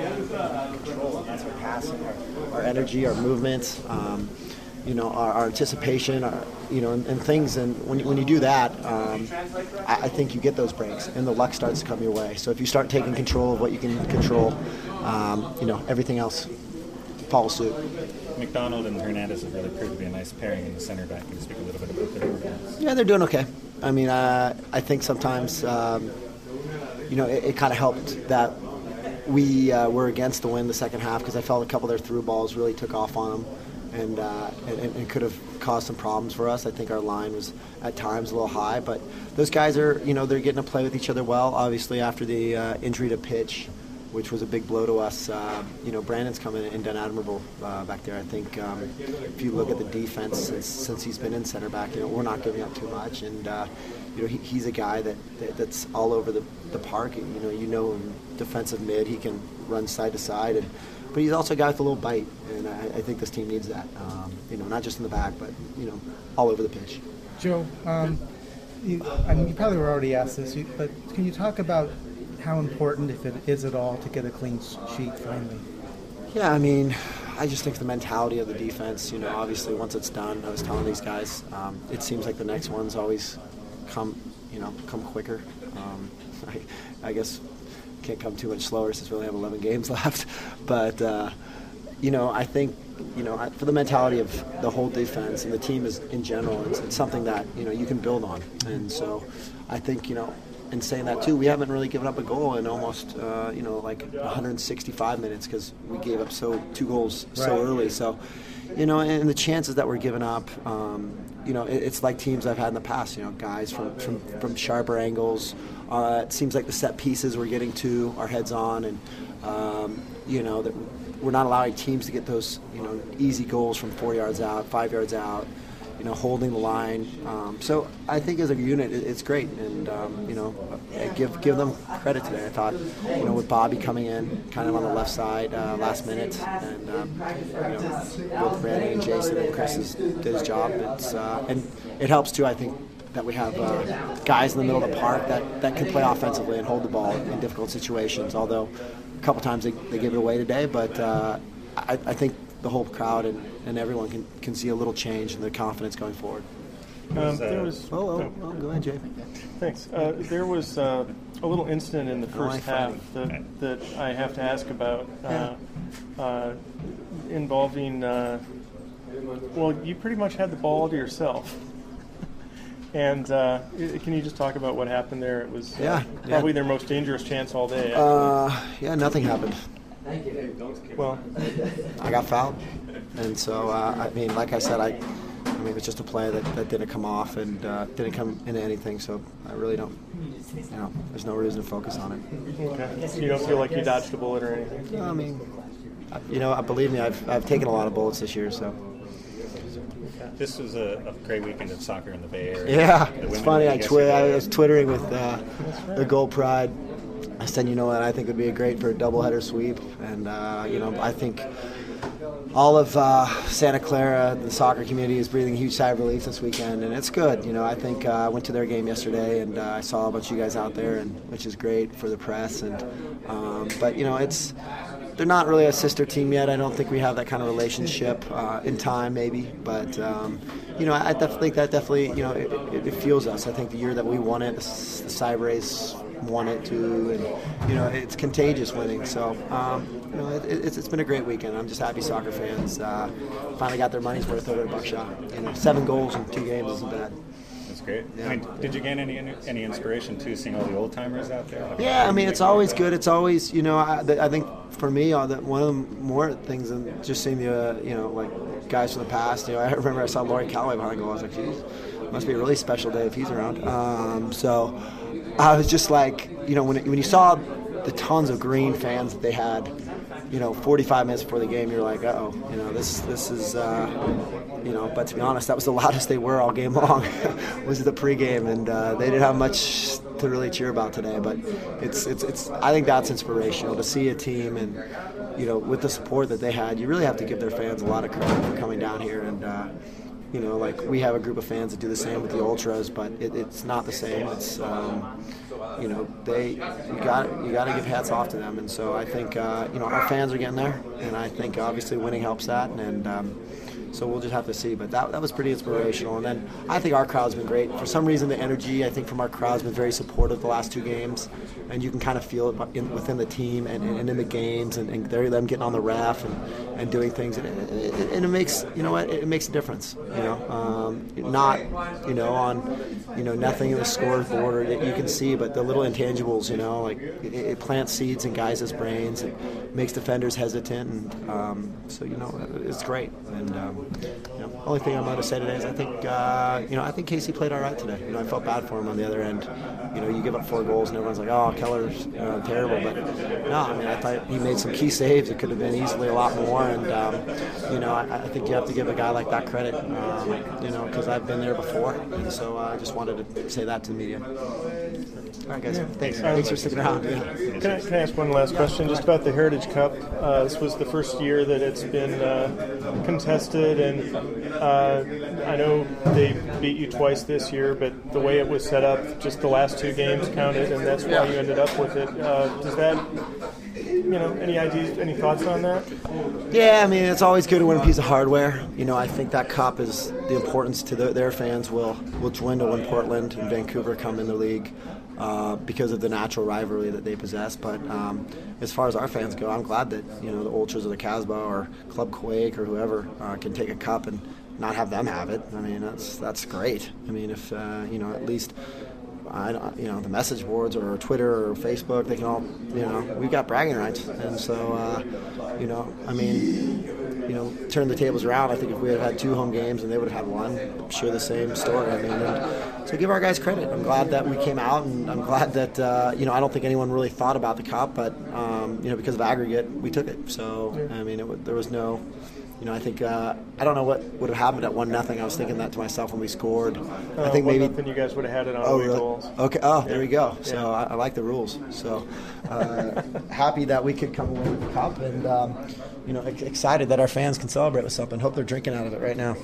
control, and that's our passing, our energy, our movement, our anticipation, and things. And when you do that, I think you get those breaks, and the luck starts to come your way. So if you start taking control of what you can control, everything else follows suit. McDonald and Hernandez have really proved to be a nice pairing in the center back. Can you speak a little bit about their performance? Yeah, they're doing okay. I mean, I think sometimes, it kind of helped that we were against the win the second half, because I felt a couple of their through balls really took off on them and could have caused some problems for us. I think our line was at times a little high, but those guys are, they're getting to play with each other well. Obviously, after the injury to Pitch, which was a big blow to us, Brandon's come in and done admirable back there. I think if you look at the defense since he's been in center back, we're not giving up too much, and he's a guy that's all over the park. Him, defensive mid, he can run side to side, but he's also a guy with a little bite, and I think this team needs that. Not just in the back, but all over the pitch. Joe, you probably were already asked this, but can you talk about how important, if it is at all, to get a clean sheet finally? Yeah, I mean, I just think the mentality of the defense, obviously once it's done, I was telling these guys, it seems like the next ones always come quicker. I guess can't come too much slower since we only have 11 games left. But, I think, for the mentality of the whole defense and the team is in general, it's something that, you can build on. And so I think, in saying that too, we haven't really given up a goal in almost, 165 minutes, because we gave up 2 goals so early. So, and the chances that we're giving up, it's like teams I've had in the past. Guys from sharper angles. It seems like the set pieces we're getting to our heads on, and that we're not allowing teams to get those easy goals from 4 yards out, 5 yards out. Holding the line. So I think as a unit, it's great, and give them credit today. I thought, with Bobby coming in kind of on the left side last minute, and both Brandon and Jason and Chris did his job. And it helps too, I think, that we have guys in the middle of the park that can play offensively and hold the ball in difficult situations. Although a couple times they gave it away today, but I think the whole crowd and everyone can see a little change in the confidence going forward. Go ahead, Jay. Thanks. There was a little incident in the first half that I have to ask about, involving, you pretty much had the ball to yourself. And can you just talk about what happened there? It was probably their most dangerous chance all day. Nothing happened. Well, I got fouled, and so like I said, it's just a play that didn't come off and didn't come into anything. So I really don't, there's no reason to focus on it. Okay. So you don't feel like you dodged a bullet or anything? No, believe me, I've taken a lot of bullets this year. So. This was a great weekend of soccer in the Bay Area. Yeah, it's funny. I was twittering with the Gold Pride. I said, I think it would be great for a doubleheader sweep, and I think all of Santa Clara, the soccer community, is breathing a huge sigh of relief this weekend, and it's good. I think I went to their game yesterday, and I saw a bunch of you guys out there, and which is great for the press. And but they're not really a sister team yet. I don't think we have that kind of relationship in time, maybe. But I think that definitely it fuels us. I think the year that we won it, the Sabres won it too, and it's contagious winning. So it's been a great weekend. I'm just happy soccer fans finally got their money's worth over at Buckshot. 7 goals in 2 games isn't bad. That's great. Yeah. Did you gain any inspiration too, seeing all the old timers out there? Yeah, it's always good. It's always I think for me one of the more things than just seeing the guys from the past. I remember I saw Laurie Calloway behind the goal. I was like, geez, must be a really special day if he's around. So I was just like, when you saw the tons of green fans that they had, 45 minutes before the game, you're like, this is, but to be honest, that was the loudest they were all game long, was the pregame, and they didn't have much to really cheer about today. But it's I think that's inspirational to see a team, and with the support that they had, you really have to give their fans a lot of credit for coming down here. And we have a group of fans that do the same with the Ultras, but it's not the same. It's you know, you got to give hats off to them. And so I think you know, our fans are getting there, and I think obviously winning helps that. And so we'll just have to see. But that was pretty inspirational. And then I think our crowd's been great. For some reason, the energy, I think, from our crowd's been very supportive the last 2 games. And you can kind of feel it within the team and in the games, and them getting on the ref and doing things. And it makes, you know what, it makes a difference. You know, not, you know, on, you know, nothing in the scoreboard that you can see, but the little intangibles, you know, like it plants seeds in guys' brains. It makes defenders hesitant. And so, you know, it's great. And, you know, the only thing I'm going to say today is I think, you know, I think Casey played all right today. You know, I felt bad for him on the other end. You know, you give up 4 goals and everyone's like, oh, Keller's terrible. But no, I mean, I thought he made some key saves. It could have been easily a lot more. And, you know, I think you have to give a guy like that credit, you know, because I've been there before. And so I just wanted to say that to the media. All right, guys. Thanks for sticking around. Yeah. Can I ask one last question just about the Heritage Cup? This was the first year that it's been contested, and I know they beat you twice this year, but the way it was set up, just the last 2 games counted, and that's why you ended up with it. Does that, you know, any ideas, any thoughts on that? Yeah, I mean, it's always good to win a piece of hardware. You know, I think that cup is the importance to their fans will dwindle when Portland and Vancouver come in the league. Because of the natural rivalry that they possess. But as far as our fans go, I'm glad that, you know, the Ultras or the Casbah or Club Quake or whoever can take a cup and not have them have it. I mean, that's great. I mean, if you know, at least you know, the message boards or Twitter or Facebook, they can all, you know, we've got bragging rights. And so you know, I mean, you know, turn the tables around. I think if we had 2 home games and they would have had 1, I'm sure the same story. I mean, so give our guys credit. I'm glad that we came out, and I'm glad that, you know, I don't think anyone really thought about the cup, but, you know, because of aggregate, we took it. So, I mean, there was no, you know, I think, I don't know what would have happened at 1-0. I was thinking that to myself when we scored. I think maybe 1-0 you guys would have had it on away goals. Okay. Oh, there we go. So I like the rules. So happy that we could come away with the cup, and, you know, excited that our fans can celebrate with something. Hope they're drinking out of it right now.